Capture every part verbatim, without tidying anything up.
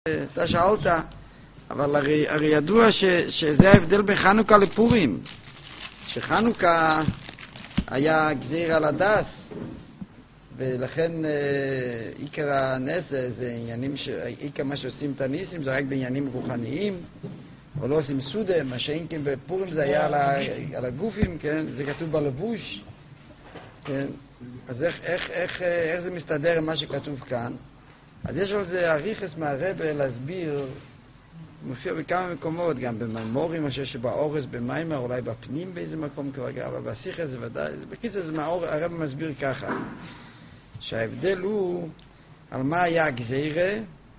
אתה שאלת, אבל הרי, הרי ידוע ש, שזה ההבדל בין חנוכה לפורים. שחנוכה היה גזיר על הדס, ולכן עיקר הנס זה, זה עניינים, ש... עיקר מה שעושים את הניסים זה רק בעניינים רוחניים, או לא עושים סודה, מה שאין כן בפורים זה היה על, ה... על הגופים, כן? זה כתוב בלבוש, כן? אז איך, איך, איך, איך זה מסתדר עם מה שכתוב כאן? אז יש על זה אריכס מהרבה להסביר, מופיע בכמה מקומות, גם בממורים, משהו שבאורס, במיימר, אולי בפנים באיזה מקום כרגע, אבל בשיחה זה ודאי, בקיצור זה מהאור, הרב מסביר ככה, שההבדל הוא על מה היה הגזירה,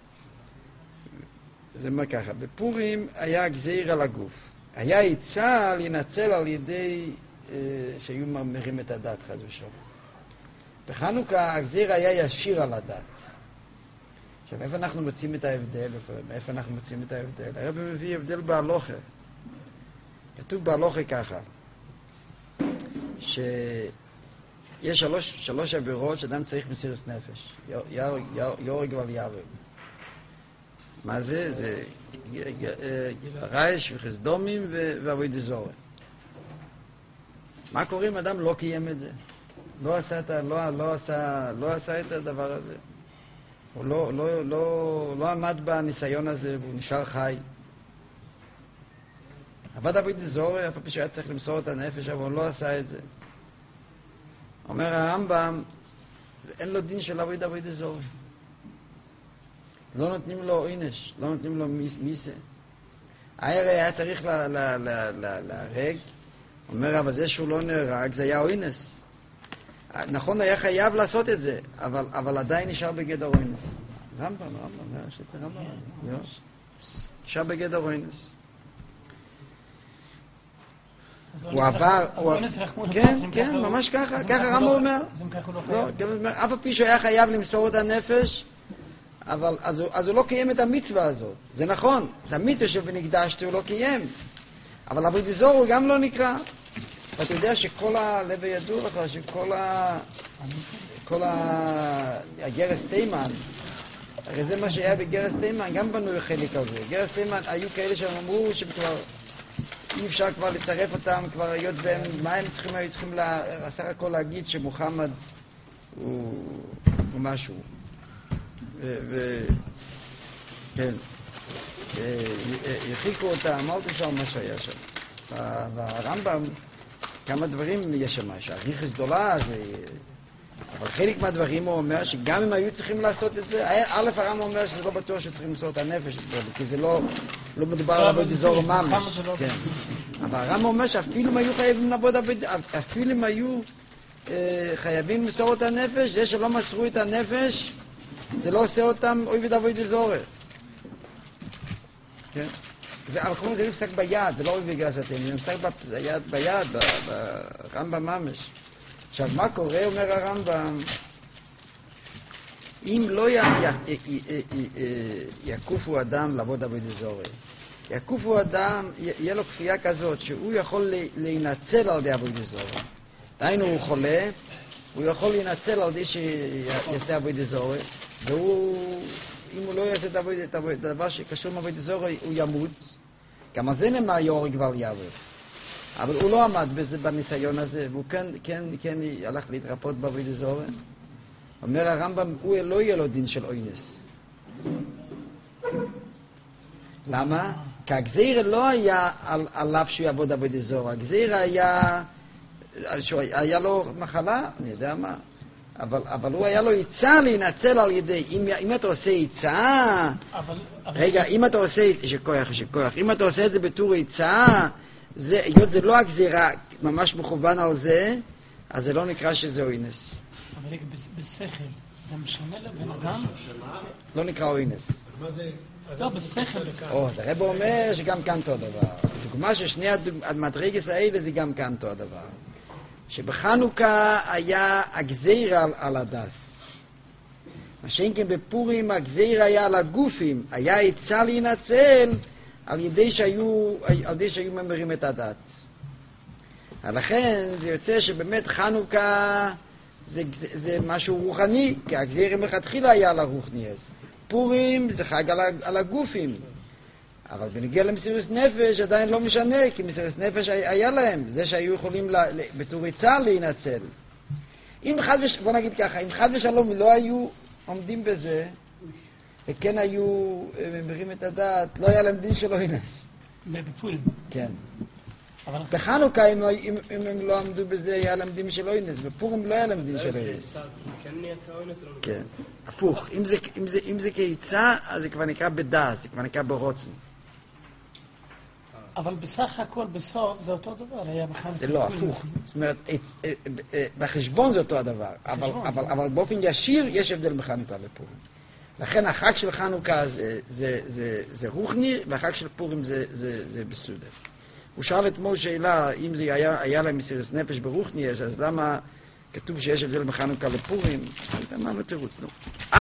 זה מה ככה, בפורים היה הגזיר על הגוף, היה עיצה להינצל על ידי אה, שהיו מרמרים את הדת חס ושלום. בחנוכה הגזיר היה ישיר על הדת. עכשיו, איפה אנחנו מוצאים את ההבדל? איפה אנחנו מוצאים את ההבדל? הרב מביא הבדל בהלוכה. כתוב בהלוכה ככה, שיש שלוש, שלוש עבירות שאדם צריך מסירת נפש. יורג ועל ירג. מה זה? זה רעש וחסדומים ועבודת זרה. מה קורה אם אדם לא קיים את זה? לא עשה את, לא, לא עשה, לא עשה את הדבר הזה. הוא לא, לא, לא, לא עמד בניסיון הזה, והוא נשאר חי. עבד עבודת זרה, אף פעם שהיה צריך למסור את הנפש, אבל הוא לא עשה את זה. אומר הרמב"ם, אין לו דין של עבודת עבודת זרה. לא נותנים לו עונש, לא נותנים לו מיסה. הרי היה צריך להרג, אומר, אבל זה שהוא לא נהרג, זה היה עונש. נכון, היה חייב לעשות את זה, אבל, אבל עדיין נשאר בגדר אונס. רמב"ם, רמב"ם, שתה רמב"ם. נשאר בגדר אונס. הוא עבר... אז אונס רחמו לפחות. כן, כן, ממש ככה, ככה רמב"ם אומר. אז אם ככה הוא לא חייב. אף הפי שהוא היה חייב למסור את הנפש, אבל אז הוא, אז הוא לא קיים את המצווה הזאת. זה נכון, את המצווה שבנקדשתי הוא לא קיים. אבל עבודת זרה הוא גם לא נקרא. ואתה יודע שכל הלב ידוע לך, שכל ה... כל ה... הגרס תימן, הרי זה מה שהיה בגרס תימן, גם בנו חלק הזה. גרס תימן היו כאלה שאמרו שכבר אי אפשר כבר לצרף אותם, כבר היות בהם, מה הם צריכים, היו צריכים לה... סך הכל להגיד שמוחמד הוא, הוא משהו. ו... ו... כן. יחיקו אותם, אמרתי שם מה שהיה שם. והרמב"ם, כמה דברים יש שם, שהריחס גדולה, זה... אבל חלק מהדברים הוא אומר שגם אם היו צריכים לעשות את זה, א' הרמב"ם אומר שזה לא בטוח שצריכים למסור את הנפש, כי זה לא, לא מדובר על עבודת זרה ממש. כן. אבל הרמב"ם אומר שאפילו אם היו חייבים לעבוד, אפילו אם היו אה, חייבים למסור את הנפש, זה שלא מסרו את הנפש, זה לא עושה אותם עובד עבודת זרה. כן? זה, אנחנו זה נפסק ביד, זה לא בגלל שאתם, זה נפסק ביד, ביד, ברמב"ם ממש. עכשיו, מה קורה, אומר הרמב"ם, אם לא י, י, י, י, י, יקופו אדם לעבוד עבודת זרה, יקופו אדם, יהיה לו כפייה כזאת, שהוא יכול להינצל על ידי עבודת זרה. דהיינו, הוא חולה, הוא יכול להינצל על ידי שיעשה עבודת זרה, והוא... אם הוא לא יעשה את הדבר שקשור לעבודת זרה, הוא ימות. גם על זה נאמר יורג ועל ירג. אבל הוא לא עמד בזה בניסיון הזה, והוא כן, כן, כן הלך להתרפות בעבודת זרה. אומר הרמב"ם, הוא לא יהיה לו דין של אונס. למה? כי הגזירה לא היה על, עליו שהוא יעבוד עבודת זרה. הגזירה היה, היה לו מחלה, אני יודע מה. אבל, אבל הוא היה לו עיצה להינצל על ידי, אם, אם אתה עושה עיצה, אבל, אבל... רגע, אם אתה עושה, שכוח, שכוח, אם אתה עושה את זה בתור עיצה, זה, היות זה לא הגזירה ממש מכוון על זה, אז זה לא נקרא שזה אונס. אבל בשכל, זה משנה לבן אדם? לא נקרא אונס. אז מה זה? לא, בשכל. או, זה הרב אומר שגם כאן אותו הדבר. דוגמה ששני המדרגות האלה זה גם כאן אותו הדבר. שבחנוכה היה הגזירה על, על הדס. מה שאין כן בפורים הגזירה היה על הגופים, היה עיצה להינצל על ידי שהיו, על ידי שהיו ממרים את הדת. לכן זה יוצא שבאמת חנוכה זה, זה, זה משהו רוחני, כי הגזירה מלכתחילה היה על הרוחני. פורים זה חג על, על הגופים. אבל בנגיע למסירות נפש עדיין לא משנה, כי מסירות נפש היה להם, זה שהיו יכולים לה, בתור ריצה להינצל. אם חד וש... בוא נגיד ככה, אם חד ושלום לא היו עומדים בזה, וכן היו מבירים את הדעת, לא היה להם דין שלא ינס. בפורים. כן. אבל... בחנוכה, אם, אם, אם הם לא עמדו בזה, היה להם דין שלא ינס. בפורים לא היה להם דין שלא ינס. כן. הפוך, אם זה, אם זה, אם זה כעיצה, אז זה כבר נקרא בדעת, זה כבר נקרא ברוצן. אבל בסך הכל בסוף זה אותו דבר, היה בחנוכה. זה לא, הפוך. זאת אומרת, בחשבון זה אותו הדבר. אבל, אבל, אבל באופן ישיר יש הבדל בחנוכה ופורים. לכן החג של חנוכה זה, זה, זה, זה רוחני, והחג של פורים זה, זה, זה בסודר. הוא שאל אתמול שאלה, אם זה היה, היה להם מסירות נפש ברוחני, אז למה כתוב שיש הבדל בחנוכה לפורים? אמרנו תירוץ, נו.